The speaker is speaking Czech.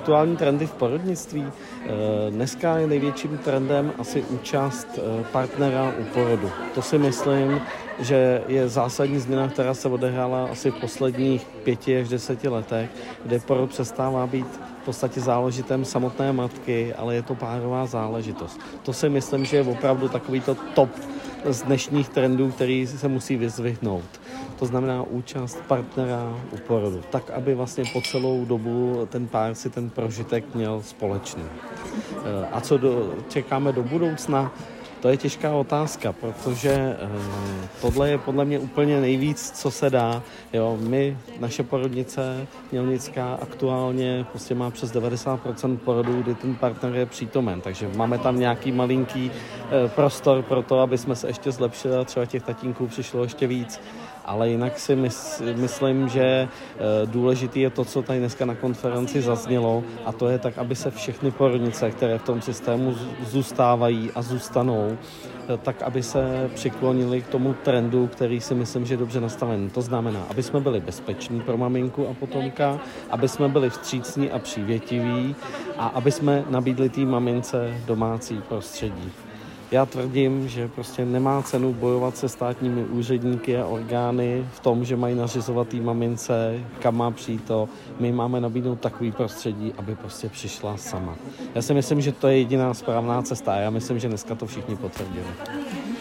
aktuální trendy v porodnictví? Dneska je největším trendem asi účast partnera u porodu. To si myslím, že je zásadní změna, která se odehrála asi v posledních 5 až 10 letech, kde porod přestává být v podstatě záležitem samotné matky, ale je to párová záležitost. To si myslím, že je opravdu takovýto top z dnešních trendů, který se musí vyzdvihnout. To znamená účast partnera u porodu, tak, aby vlastně po celou dobu ten pár si ten prožitek měl společný. A co čekáme do budoucna? To je těžká otázka, protože tohle je podle mě úplně nejvíc, co se dá. Jo, naše porodnice Mělnická aktuálně prostě má přes 90% porodů, kdy ten partner je přítomen, takže máme tam nějaký malinký prostor pro to, aby jsme se ještě zlepšili a třeba těch tatínků přišlo ještě víc. Ale jinak si myslím, že důležitý je to, co tady dneska na konferenci zaznělo, a to je tak, aby se všechny porodnice, které v tom systému zůstávají a zůstanou, tak aby se přiklonili k tomu trendu, který si myslím, že je dobře nastavený. To znamená, aby jsme byli bezpeční pro maminku a potomka, aby jsme byli vstřícní a přívětiví a aby jsme nabídli té mamince domácí prostředí. Já tvrdím, že prostě nemá cenu bojovat se státními úředníky a orgány v tom, že mají nařizovat té mamince, kam má přijít to. My máme nabídnout takový prostředí, aby prostě přišla sama. Já si myslím, že to je jediná správná cesta a já myslím, že dneska to všichni potvrdili.